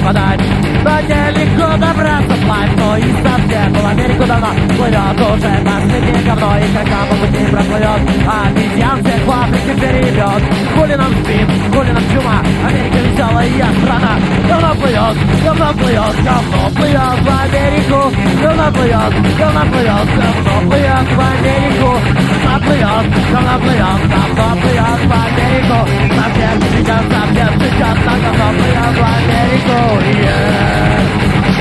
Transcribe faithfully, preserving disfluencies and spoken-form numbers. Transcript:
гадать. Но нелегко добраться вплавь, но и совсем в Америку давно плывет уже последнее говно. И когда по пути проплывет, а обезьян всех в Африке перебьет. Хули нам спит, хули нам чума, Америка веселая страна. Говно плывет, говно плывет, говно плывет в Америку. Говно плывет, говно плывет, говно плывет в Америку. Говно плывет, говно плывет, говно плывет в Америку. Совсем сейчас, совсем сейчас, говно плывет в Америку. Yeah.